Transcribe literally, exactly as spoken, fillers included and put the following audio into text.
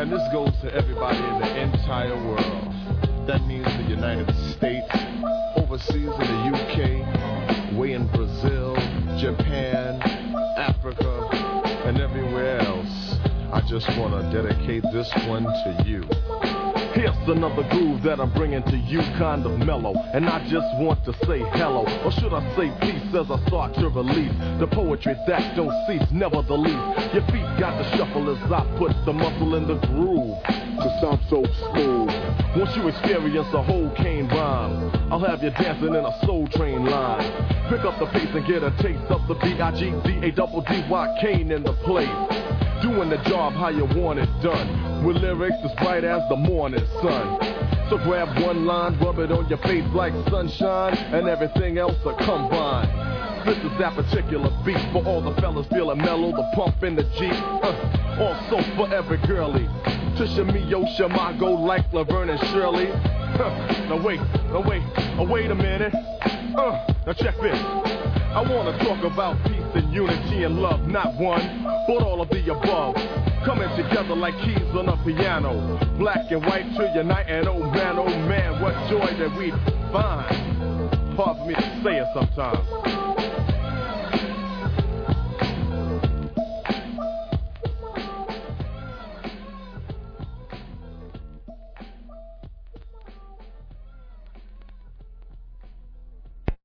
And this goes to everybody in the entire world. That means the United States, overseas in the U K, way in Brazil, Japan, Africa, and everywhere else. I just want to dedicate this one to you. Here's another groove that I'm bringing to you, kind of mellow. And I just want to say hello, or should I say peace, as I start to release the poetry that don't cease, never the least. Your feet got to shuffle as I put the muscle in the groove, cause I'm so smooth. Once you experience a whole cane rhyme, I'll have you dancing in a soul train line. Pick up the pace and get a taste of the B I G D A double D Y Kane in the place. Doing the job how you want it done, with lyrics as bright as the morning sun. So grab one line, rub it on your face like sunshine, and everything else will combine. This is that particular beat for all the fellas feeling mellow, the pump in the Jeep. Uh, also for every girlie, Tisha Mio, Shamago, like Laverne and Shirley. Huh, now wait, now wait, oh wait a minute. Uh, now check this. I wanna talk about peace and unity and love, not one, but all of the above. Coming together like keys on a piano, black and white to unite, and oh man, oh man, what joy that we find. Hard for me to say it sometimes.